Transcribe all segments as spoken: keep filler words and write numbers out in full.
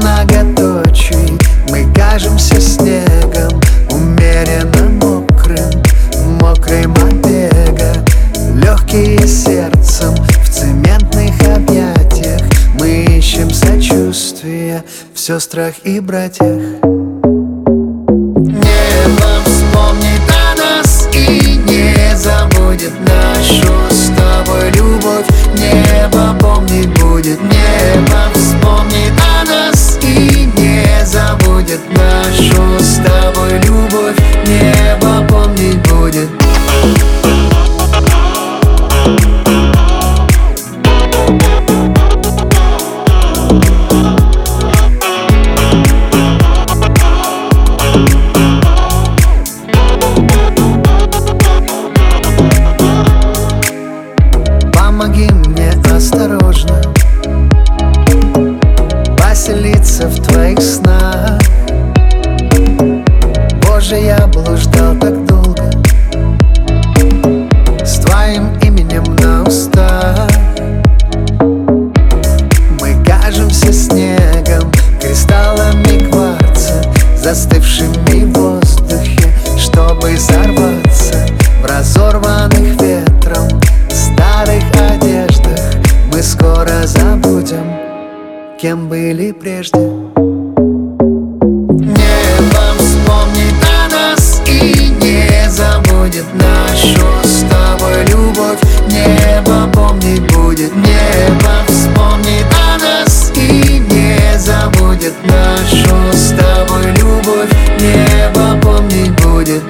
многоточий. Мы кажемся снегом, умеренно мокрым, мокрым от бега. Легкие сердцем в цементных объятиях. Мы ищем сочувствие в сестрах и братьях. Небо вспомнит о нас и не забудет нашу с тобой любовь. Небо помнить будет. Небо вспомнит о нас и не забудет нашу с тобой любовь. Небо помнить будет. Помоги мне осторожно поселиться в твоих снах. Боже, я блуждал так долго с твоим именем на устах. Мы кажемся снегом, кристаллами кварца, застывшими в воздухе, чтобы взорваться в разорванных ветром старых одеждах. Мы скоро забудем, кем были прежде. Небо вспомнит о нас и не забудет нашу с тобой любовь. Небо помнить будет. Небо вспомнит о нас и не забудет нашу с тобой любовь. Небо помнить будет.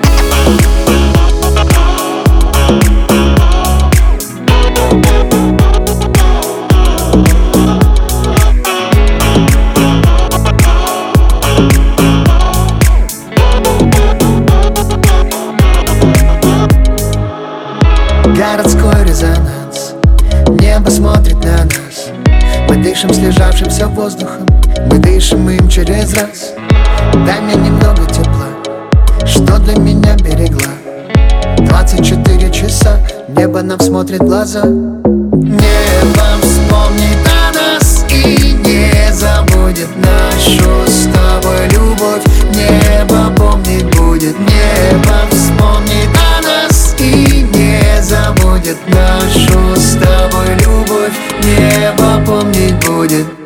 Городской резонанс, небо смотрит на нас. Мы дышим слежавшимся воздухом, мы дышим им через раз. Дай мне немного тепла, что для меня берегла. Двадцать четыре часа, небо нам смотрит в глаза. Небо вспомнит о нас и не забудет нашу с тобой любовь. Небо помнить будет. Небо вспомнит о нас и не забудет нашу с тобой любовь. Небо помнить будет.